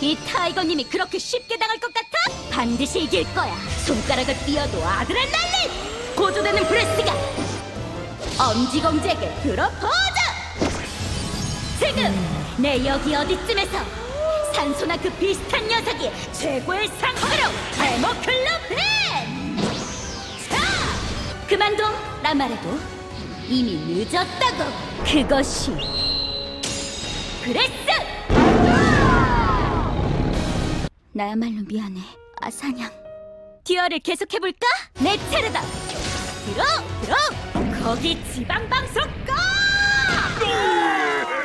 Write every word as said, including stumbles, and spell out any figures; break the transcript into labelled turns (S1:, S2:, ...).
S1: 이 타이거님이 그렇게 쉽게 당할 것 같아? 반드시 이길 거야. 손가락을 띄어도 아드레날린! 고조되는 브레스가 엄지검지에게 프로포즈! 지금 내 여기 어디쯤에서 산소나 그 비슷한 녀석이 최고의 상태로 헤모클로펜! 자! 그만둬! 라 말해도 이미 늦었다고! 그것이 브레스! 나야말로 미안해, 아사냥. 듀얼을 계속해볼까? 내 차례다! 들어! 들어! 거기 지방방송 꺼!